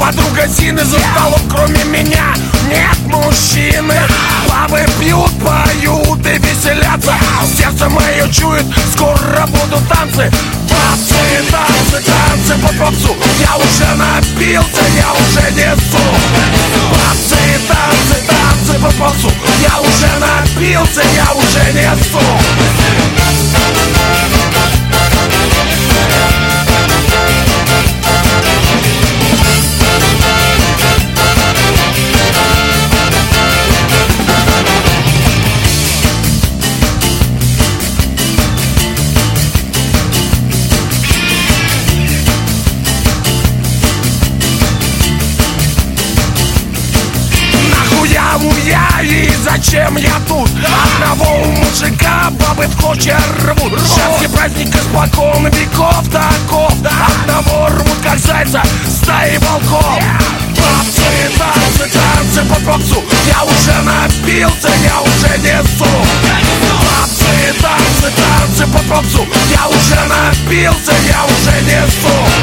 Подруга Зины за столом, кроме меня нет мужчины. Бабы пьют, поют и веселятся. Сердце мое чует, скоро будут танцы. Танцы, танцы, танцы по попсу. Я уже напился, я уже несу. Танцы, танцы, танцы по попсу. Я уже напился, я уже несу. Я и зачем я тут? Одного мужика бабы в клочья рвут. Женский праздник испокон веков таков. Одного рвут, как зайца, стаи волков. Танцы, танцы, танцы по попсу. Я уже напился, я уже несу. Танцы, танцы, танцы по попсу. Я уже напился, я уже несу.